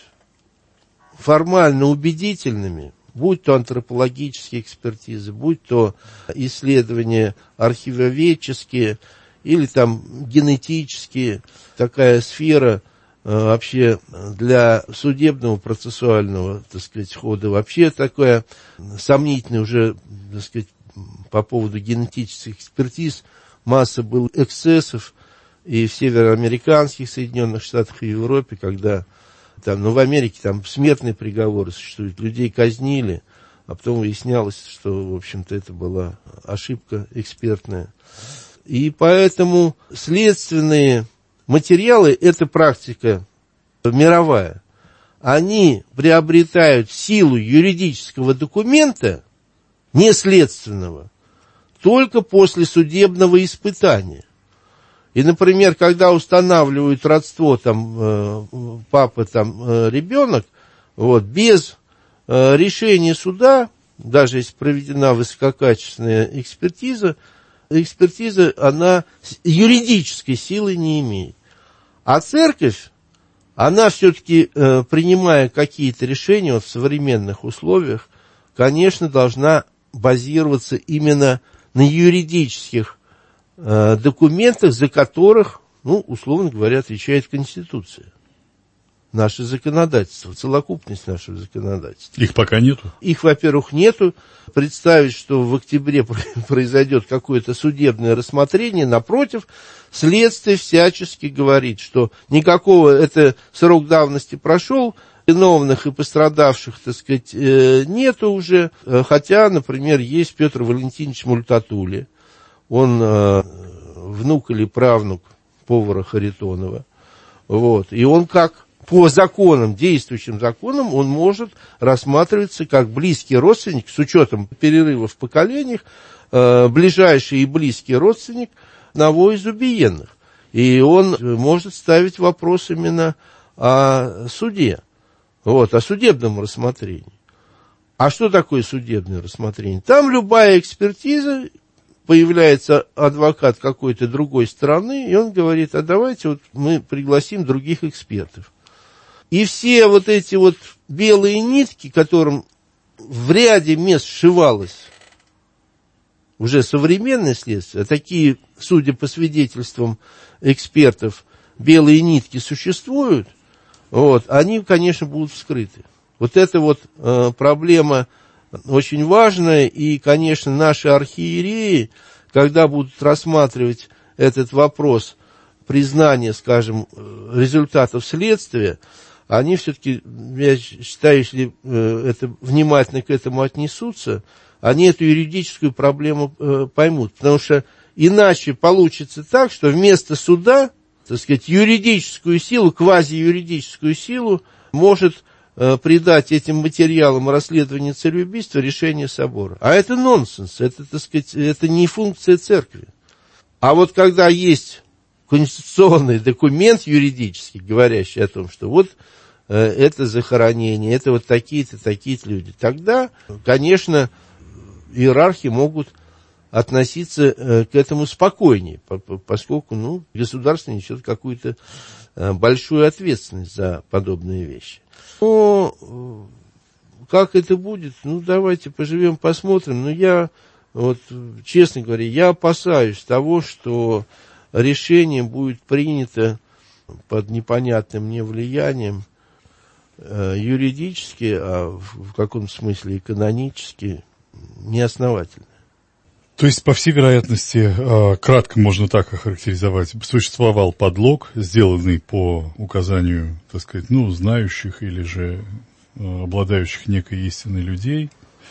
формально убедительными, будь то антропологические экспертизы, будь то исследования архивоведческие или там генетические, такая сфера э, вообще для судебного процессуального, так сказать, хода, вообще такая сомнительная уже, так сказать, по поводу генетических экспертиз, масса было эксцессов, и в североамериканских Соединенных Штатах и Европе, когда там, ну, в Америке там смертные приговоры существуют, людей казнили, а потом выяснялось, что, в общем-то, это была ошибка экспертная. И поэтому следственные материалы, это практика мировая, они приобретают силу юридического документа, не следственного, только после судебного испытания. И, например, когда устанавливают родство, там, э, папа, там, э, ребенок, вот, без э, решения суда, даже если проведена высококачественная экспертиза, экспертиза, она юридической силы не имеет. А церковь, она все-таки, э, принимая какие-то решения вот, в современных условиях, конечно, должна базироваться именно на юридических документах, за которых, ну, условно говоря, отвечает Конституция. Наше законодательство, целокупность нашего законодательства. Их пока нету? Их, во-первых, нету. Представить, что в октябре произойдет какое-то судебное рассмотрение, напротив, следствие всячески говорит, что никакого, это срок давности прошел, виновных и пострадавших, так сказать, нету уже, хотя, например, есть Петр Валентинович Мультатули. Он э, внук или правнук повара Харитонова. Вот. И он как по законам, действующим законам, он может рассматриваться как близкий родственник, с учетом перерыва в поколениях, э, ближайший и близкий родственник одного из убиенных. И он может ставить вопрос именно о суде, вот, о судебном рассмотрении. А что такое судебное рассмотрение? Там любая экспертиза появляется адвокат какой-то другой стороны, и он говорит, а давайте вот мы пригласим других экспертов. И все вот эти вот белые нитки, которым в ряде мест сшивалось уже современное следствие, а такие, судя по свидетельствам экспертов, белые нитки существуют, вот, они, конечно, будут вскрыты. Вот это вот э, проблема очень важная, и, конечно, наши архиереи, когда будут рассматривать этот вопрос признания, скажем, результатов следствия, они все-таки, я считаю, если э, это, внимательно к этому отнесутся, они эту юридическую проблему э, поймут. Потому что иначе получится так, что вместо суда, так сказать, юридическую силу, квазиюридическую силу может э, придать этим материалам расследования цареубийства решение собора. А это нонсенс, это, так сказать, это не функция церкви. А вот когда есть конституционный документ юридический, говорящий о том, что вот э, это захоронение, это вот такие-то, такие-то люди, тогда, конечно, иерархи могут относиться э, к этому спокойнее, по, по, поскольку ну, государство несет какую-то э, большую ответственность за подобные вещи. Но э, как это будет, ну давайте поживем, посмотрим. Но я, вот, честно говоря, я опасаюсь того, что решение будет принято под непонятным мне влиянием э, юридически, а в, в каком-то смысле и канонически неосновательно. То есть, по всей вероятности, кратко можно так охарактеризовать, существовал подлог, сделанный по указанию, так сказать, ну, знающих или же обладающих некой истиной людей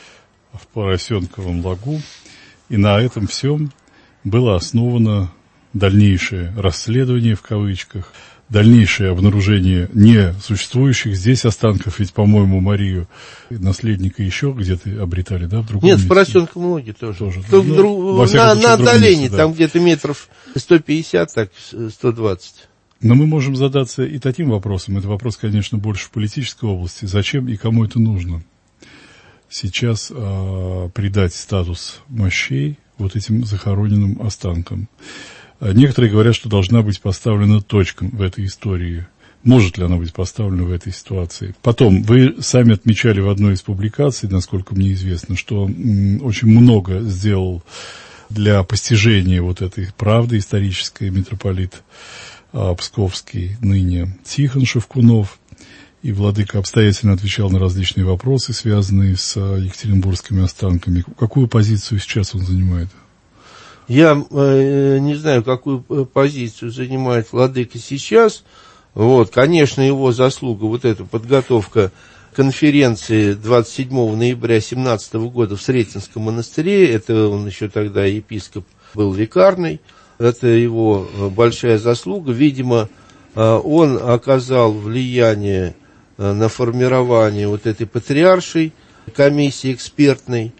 в Поросенковом лагу, и на этом всем было основано дальнейшее расследование, в кавычках, дальнейшее обнаружение несуществующих здесь останков, ведь, по-моему, Марию, наследника, еще где-то обретали, да, в другом Нет, месте? в Поросенковом логе тоже. тоже Тут ну, друг, на, на отдалении, да. Там где-то метров сто пятьдесят, так, сто двадцать. Но мы можем задаться и таким вопросом. Это вопрос, конечно, больше в политической области. Зачем и кому это нужно? Сейчас а, придать статус мощей вот этим захороненным останкам. Некоторые говорят, что должна быть поставлена точка в этой истории. Может ли она быть поставлена в этой ситуации? Потом, вы сами отмечали в одной из публикаций, насколько мне известно, что м, очень много сделал для постижения вот этой правды исторической митрополит а, Псковский, ныне Тихон Шевкунов. И владыка обстоятельно отвечал на различные вопросы, связанные с а, екатеринбургскими останками. Какую позицию сейчас он занимает? Я э, не знаю, какую позицию занимает владыка сейчас. Вот, конечно, его заслуга, вот эта подготовка конференции двадцать седьмого ноября две тысячи семнадцатого года в Сретенском монастыре. Это он еще тогда епископ был викарный. Это его большая заслуга. Видимо, он оказал влияние на формирование вот этой патриаршей комиссии экспертной.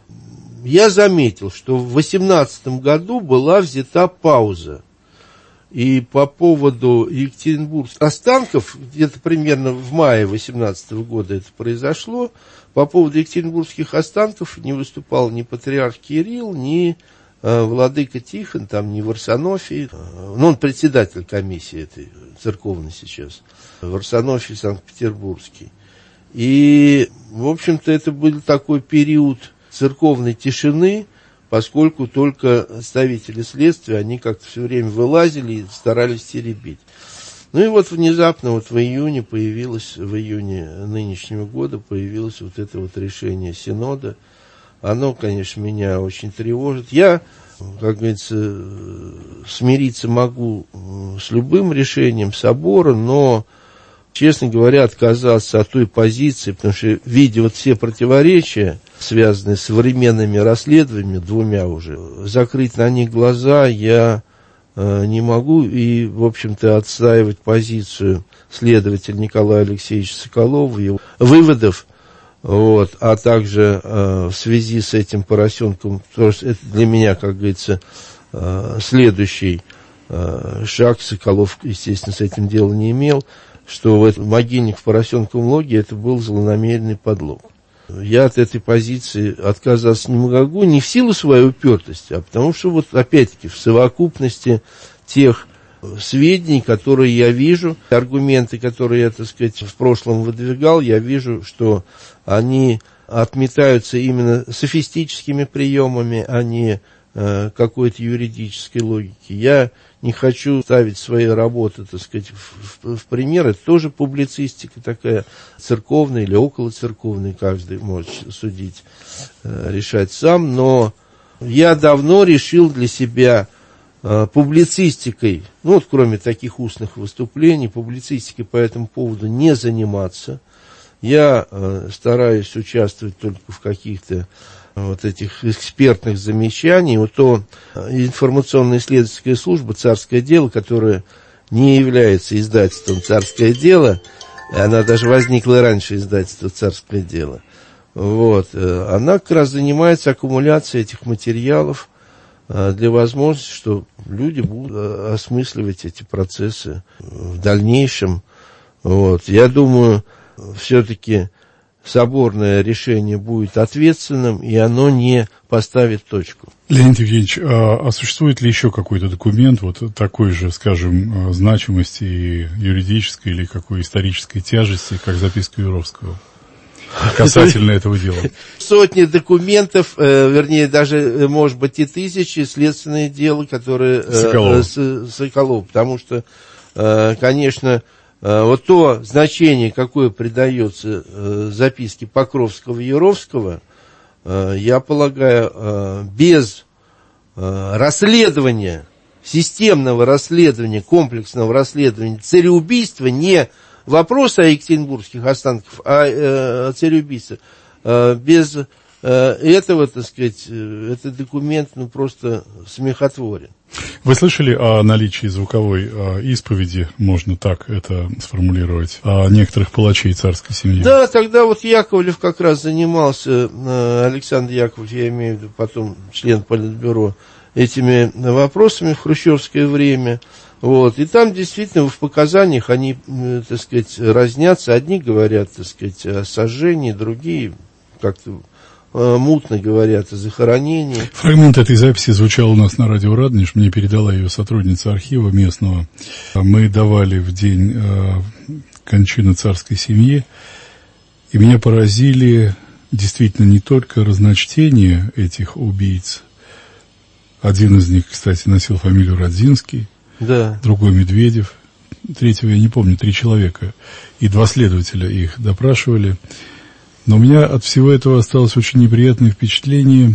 Я заметил, что в восемнадцатом году была взята пауза. И по поводу екатеринбургских останков, где-то примерно в мае восемнадцатого года это произошло, по поводу екатеринбургских останков не выступал ни патриарх Кирилл, ни э, владыка Тихон, там, ни Варсонофий. Ну, он председатель комиссии этой церковной сейчас. Варсонофий Санкт-Петербургский. И, в общем-то, это был такой период церковной тишины, поскольку только представители следствия, они как-то все время вылазили и старались теребить. Ну и вот внезапно, вот в июне появилось, в июне нынешнего года появилось вот это вот решение Синода. Оно, конечно, меня очень тревожит. Я, как говорится, смириться могу с любым решением собора, но, честно говоря, отказаться от той позиции, потому что, видя вот все противоречия, связанные с современными расследованиями, двумя уже, закрыть на них глаза я э, не могу, и, в общем-то, отстаивать позицию следователя Николая Алексеевича Соколова, его выводов, вот, а также э, в связи с этим поросенком, потому что это для меня, как говорится, э, следующий э, шаг. Соколов, естественно, с этим дела не имел, что в этом могильник в Поросенковом логе это был злонамеренный подлог. я от этой позиции отказаться не могу, не в силу своей упертости, а потому что вот опять-таки в совокупности тех сведений, которые я вижу, аргументы, которые я, так сказать, в прошлом выдвигал, я вижу, что они отметаются именно софистическими приемами, а не э, какой-то юридической логики. Я не хочу ставить свои работы, так сказать, в, в, в пример. Это тоже публицистика такая, церковная или околоцерковная, каждый может судить, э, решать сам. Но я давно решил для себя э, публицистикой, ну вот кроме таких устных выступлений, публицистикой по этому поводу не заниматься. Я э, стараюсь участвовать только в каких-то вот этих экспертных замечаний. Вот то информационно-исследовательская служба «Царское дело», которая не является издательством «Царское дело», она даже возникла раньше издательства «Царское дело», вот, она как раз занимается аккумуляцией этих материалов для возможности, что люди будут осмысливать эти процессы в дальнейшем. Вот. Я думаю, все-таки соборное решение будет ответственным, и оно не поставит точку. Леонид Евгеньевич, а, а существует ли еще какой-то документ вот такой же, скажем, значимости и юридической или какой исторической тяжести, как записка Юровского, касательно этого дела? Сотни документов, э, вернее, даже, может быть, и тысячи, следственные дела, которые... Э, Соколов. С, Соколов, потому что, э, конечно... Вот то значение, какое придается э, записке Покровского и Юровского, э, я полагаю, э, без э, расследования, системного расследования, комплексного расследования цареубийства, не вопрос о екатеринбургских останках, а э, цареубийства, э, без э, этого, так сказать, э, этот документ ну, просто смехотворен. Вы слышали о наличии звуковой а, исповеди, можно так это сформулировать, о некоторых палачей царской семьи? Да, тогда вот Яковлев как раз занимался, Александр Яковлев, я имею в виду потом член Политбюро, этими вопросами в хрущевское время. Вот. И там действительно в показаниях они, так сказать, разнятся. Одни говорят, так сказать, о сожжении, другие как-то мутно говорят о захоронении. Фрагмент этой записи звучал у нас на радио Радонеж, мне передала ее сотрудница архива местного. Мы давали в день э, кончины царской семьи, и меня поразили действительно не только разночтения этих убийц. Один из них, кстати, носил фамилию Радзинский, да. Другой Медведев, третьего я не помню, три человека, и два следователя их допрашивали. Но у меня от всего этого осталось очень неприятное впечатление,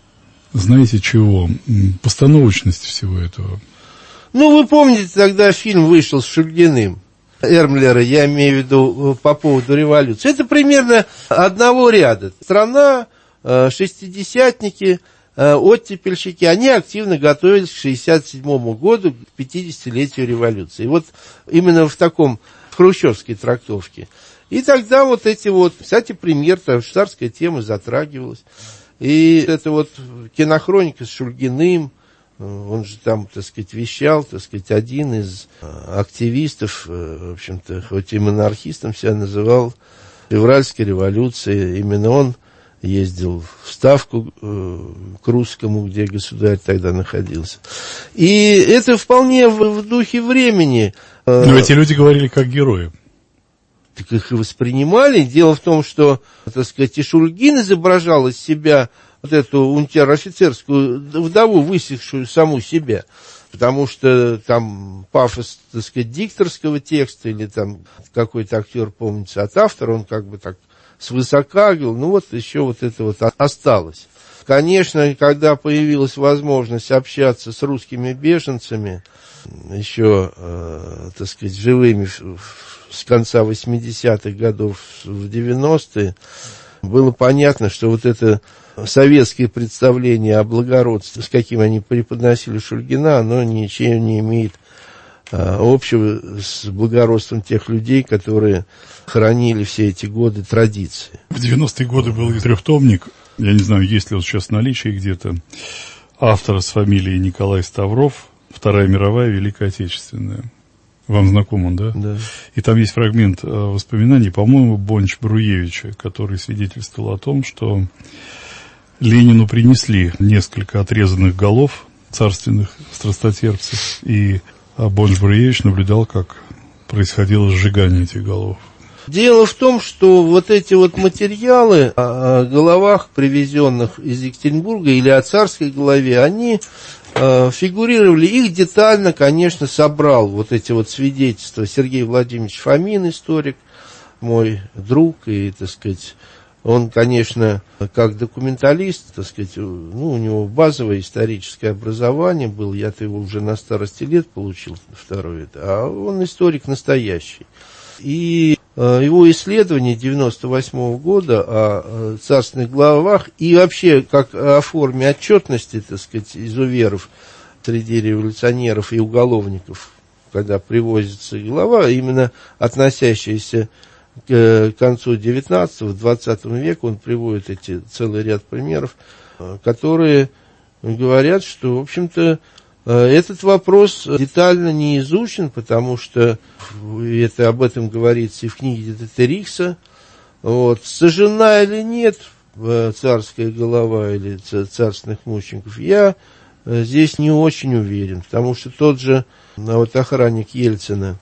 знаете чего, постановочности всего этого. Ну, вы помните, тогда фильм вышел с Шульгиным, Эрмлера, я имею в виду по поводу революции. Это примерно одного ряда. Страна, шестидесятники, оттепельщики, они активно готовились к шестьдесят седьмому году, к пятидесятилетию революции. И вот именно в таком хрущевской трактовке. И тогда вот эти вот, кстати, пример, царская тема затрагивалась. И это вот кинохроника с Шульгиным, он же там, так сказать, вещал, так сказать, один из активистов, в общем-то, хоть и монархистом себя называл, февральской революции. Именно он ездил в Ставку к Русскому, где государь тогда находился. И это вполне в, в духе времени. Но эти люди говорили как герои. Так их и воспринимали. Дело в том, что, так сказать, и Шульгин изображал из себя вот эту унтер-офицерскую вдову, высекшую саму себя. Потому что там пафос, так сказать, дикторского текста, или там какой-то актер, помнится, от автора, он как бы так свысока говорил, ну вот еще вот это вот осталось. Конечно, когда появилась возможность общаться с русскими беженцами, еще, э, так сказать, живыми с конца восьмидесятых годов в девяностые, было понятно, что вот это советское представление о благородстве, с каким они преподносили Шульгина, оно ничем не имеет а, общего с благородством тех людей, которые хранили все эти годы традиции. В девяностые годы был трехтомник, я не знаю, есть ли он сейчас в наличии где-то, автора с фамилией Николай Ставров, Вторая мировая, Великая Отечественная. Вам знаком он, да? Да. И там есть фрагмент воспоминаний, по-моему, Бонч-Бруевича, который свидетельствовал о том, что Ленину принесли несколько отрезанных голов царственных страстотерпцев, и Бонч-Бруевич наблюдал, как происходило сжигание этих голов. Дело в том, что вот эти вот материалы о головах, привезенных из Екатеринбурга, или о царской голове, они э, фигурировали, их детально, конечно, собрал вот эти вот свидетельства Сергей Владимирович Фомин, историк, мой друг, и, так сказать, он, конечно, как документалист, так сказать, ну, у него базовое историческое образование было, я-то его уже на старости лет получил, второе, а он историк настоящий. И э, его исследование девяносто восьмого года о э, царственных главах и вообще как о форме отчетности, так сказать, изуверов среди революционеров и уголовников, когда привозится глава, именно относящаяся к э, концу девятнадцатого, двадцатого века, он приводит эти целый ряд примеров, э, которые говорят, что, в общем-то, этот вопрос детально не изучен, потому что это, об этом говорится и в книге Детерихса. Вот. Сожжена или нет царская голова или царственных мучеников, я здесь не очень уверен, потому что тот же вот, охранник Ельцина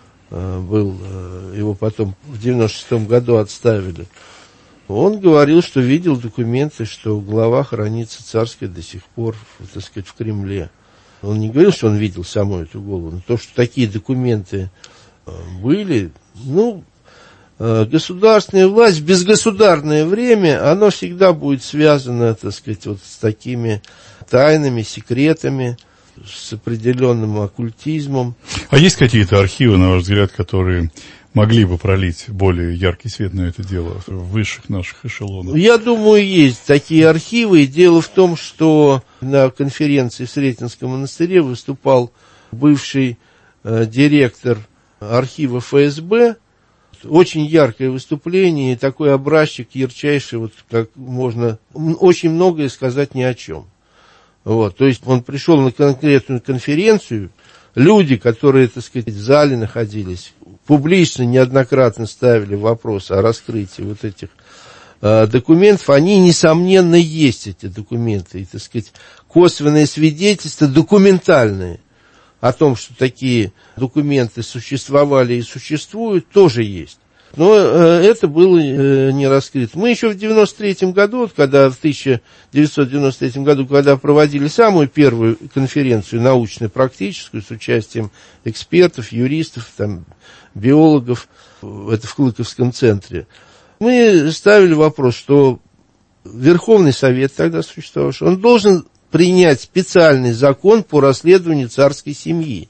был, его потом в девяносто шестом году отставили. Он говорил, что видел документы, что голова хранится царская до сих пор, так сказать, в Кремле. Он не говорил, что он видел саму эту голову, но то, что такие документы были, ну, государственная власть в безгосударственное время, оно всегда будет связано, так сказать, вот с такими тайнами, секретами, с определенным оккультизмом. А есть какие-то архивы, на ваш взгляд, которые могли бы пролить более яркий свет на это дело в высших наших эшелонах? Я думаю, есть такие архивы. И дело в том, что на конференции в Сретенском монастыре выступал бывший э, директор архива эф эс бэ. Очень яркое выступление и такой образчик ярчайший, вот как можно очень многое сказать ни о чем. Вот, то есть он пришел на конкретную конференцию, люди, которые, так сказать, в зале находились, публично неоднократно ставили вопрос о раскрытии вот этих э, документов, они, несомненно, есть, эти документы, и, так сказать, косвенные свидетельства, документальные, о том, что такие документы существовали и существуют, тоже есть. Но э, это было э, не раскрыто. Мы еще в девяносто третьем году, вот, когда в тысяча девятьсот девяносто третьем году, когда проводили самую первую конференцию научно-практическую с участием экспертов, юристов, там, биологов, это в Клыковском центре, мы ставили вопрос, что Верховный Совет тогда существовавший, он должен принять специальный закон по расследованию царской семьи.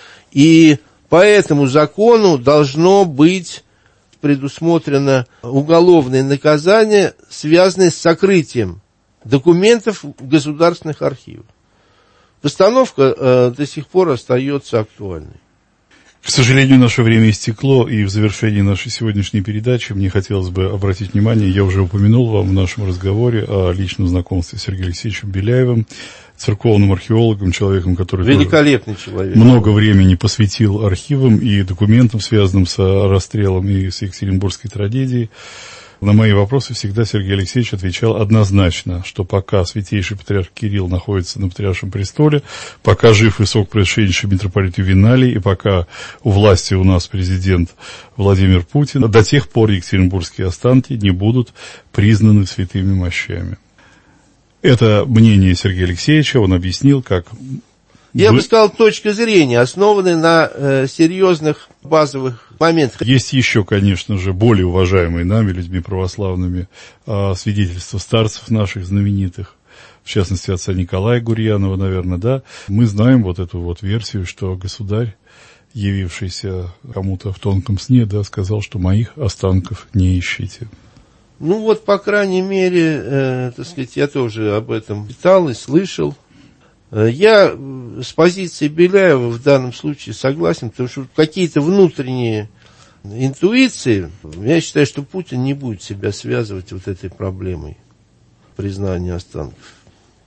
И по этому закону должно быть предусмотрено уголовное наказание, связанное с сокрытием документов в государственных архивах. Постановка э, до сих пор остается актуальной. К сожалению, наше время истекло, и в завершении нашей сегодняшней передачи мне хотелось бы обратить внимание, я уже упомянул вам в нашем разговоре о личном знакомстве с Сергеем Алексеевичем Беляевым, церковным археологом, человеком, который великолепный человек, много времени посвятил архивам и документам, связанным с расстрелом и с Екатеринбургской трагедией. На мои вопросы всегда Сергей Алексеевич отвечал однозначно, что пока святейший патриарх Кирилл находится на патриаршем престоле, пока жив высокопреосвященнейший митрополит Ювеналий, и пока у власти у нас президент Владимир Путин, до тех пор екатеринбургские останки не будут признаны святыми мощами. Это мнение Сергея Алексеевича, он объяснил, как... Я бы сказал, точка зрения, основанная на э, серьезных базовых моментах. Есть еще, конечно же, более уважаемые нами, людьми православными, э, свидетельства старцев наших знаменитых, в частности, отца Николая Гурьянова, наверное, да. Мы знаем вот эту вот версию, что государь, явившийся кому-то в тонком сне, да, сказал, что моих останков не ищите. Ну вот, по крайней мере, э, так сказать, я тоже об этом читал и слышал. Я с позиции Беляева в данном случае согласен, потому что какие-то внутренние интуиции, я считаю, что Путин не будет себя связывать вот этой проблемой признания останков.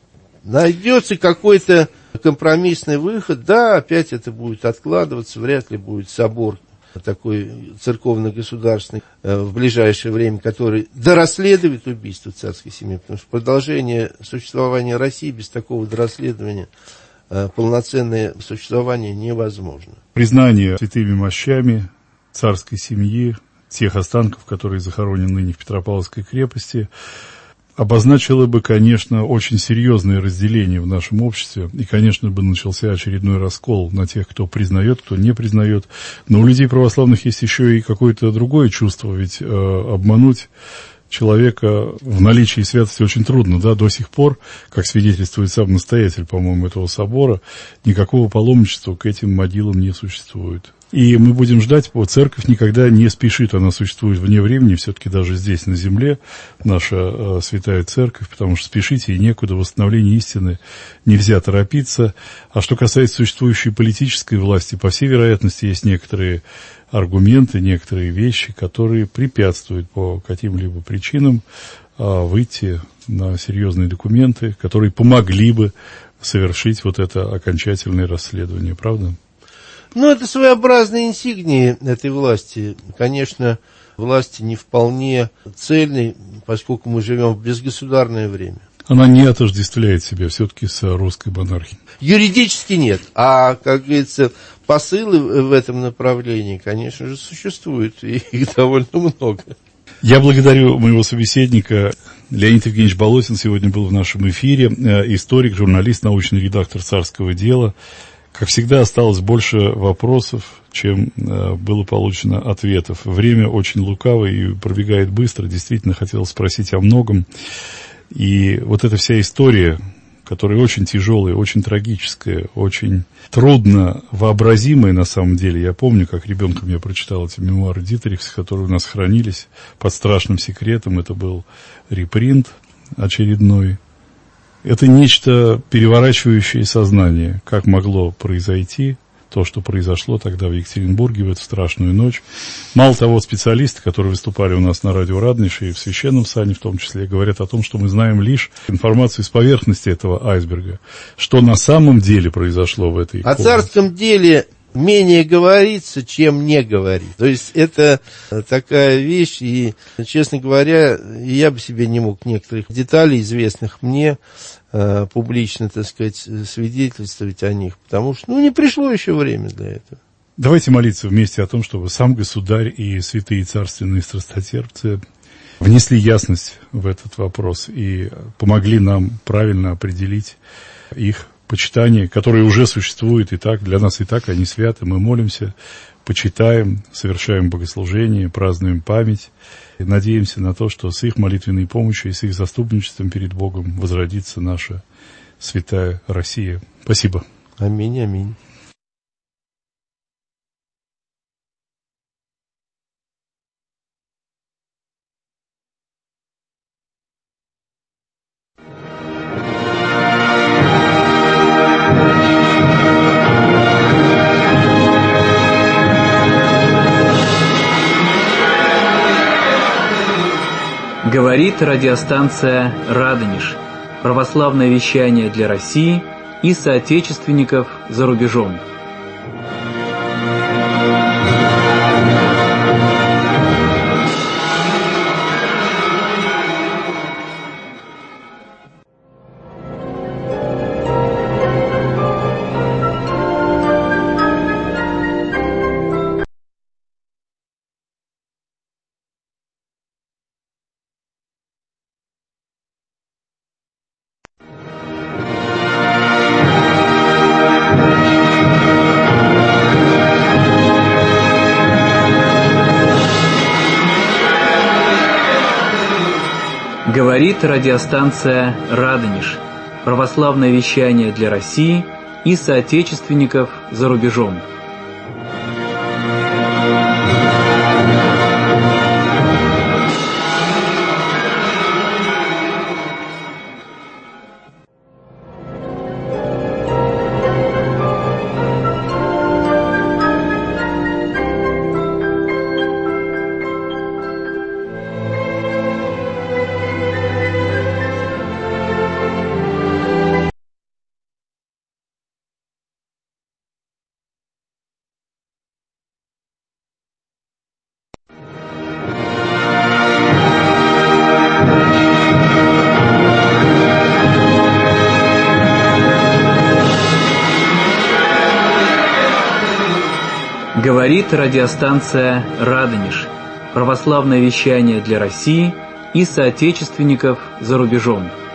найдется какой-то компромиссный выход. Да, опять это будет откладываться, вряд ли будет собор такой церковно-государственный в ближайшее время, который дорасследует убийство царской семьи, потому что продолжение существования России без такого дорасследования, полноценное существование невозможно. Признание святыми мощами царской семьи, тех останков, которые захоронены ныне в Петропавловской крепости, обозначило бы, конечно, очень серьезное разделение в нашем обществе, и, конечно, бы начался очередной раскол на тех, кто признает, кто не признает. Но у людей православных есть еще и какое-то другое чувство, ведь э, обмануть человека в наличии святости очень трудно, да, до сих пор, как свидетельствует сам настоятель, по-моему, этого собора, никакого паломничества к этим могилам не существует. И мы будем ждать, вот церковь никогда не спешит, она существует вне времени, все-таки даже здесь, на земле, наша э, святая церковь, потому что спешить ей некуда, восстановление истины нельзя торопиться. А что касается существующей политической власти, по всей вероятности, есть некоторые аргументы, некоторые вещи, которые препятствуют по каким-либо причинам э, выйти на серьезные документы, которые помогли бы совершить вот это окончательное расследование, правда? Ну, это своеобразные инсигнии этой власти. Конечно, власти не вполне цельной, поскольку мы живем в безгосударное время. Она не отождествляет себя все-таки с русской монархией. Юридически нет, а, как говорится, посылы в этом направлении, конечно же, существуют, и их довольно много. Я благодарю моего собеседника. Леонид Евгеньевич Болотин сегодня был в нашем эфире. Историк, журналист, научный редактор «Царского дела». Как всегда, осталось больше вопросов, чем э, было получено ответов. Время очень лукавое и пробегает быстро. Действительно, хотел спросить о многом. И вот эта вся история, которая очень тяжелая, очень трагическая, очень трудно вообразимая на самом деле. Я помню, как ребенком я прочитал эти мемуары Дитерихса, которые у нас хранились под страшным секретом. Это был репринт очередной. Это нечто, переворачивающее сознание, как могло произойти то, что произошло тогда в Екатеринбурге в эту страшную ночь. Мало того, специалисты, которые выступали у нас на радио Радонеж и в Священном Сане в том числе, говорят о том, что мы знаем лишь информацию с поверхности этого айсберга, что на самом деле произошло в этой комнате. О царском деле менее говорится, чем не говорит. То есть это такая вещь, и, честно говоря, я бы себе не мог некоторых деталей, известных мне, э, публично, так сказать, свидетельствовать о них, потому что, ну, не пришло еще время для этого. Давайте молиться вместе о том, чтобы сам государь и святые царственные страстотерпцы внесли ясность в этот вопрос и помогли нам правильно определить их почитание, которое уже существует и так, для нас и так они святы, мы молимся, почитаем, совершаем богослужение, празднуем память, и надеемся на то, что с их молитвенной помощью и с их заступничеством перед Богом возродится наша святая Россия. Спасибо. Аминь, аминь. Говорит радиостанция «Радонеж». Православное вещание для России и соотечественников за рубежом. Говорит радиостанция «Радонеж». Православное вещание для России и соотечественников за рубежом. Говорит радиостанция «Радонеж». Православное вещание для России и соотечественников за рубежом.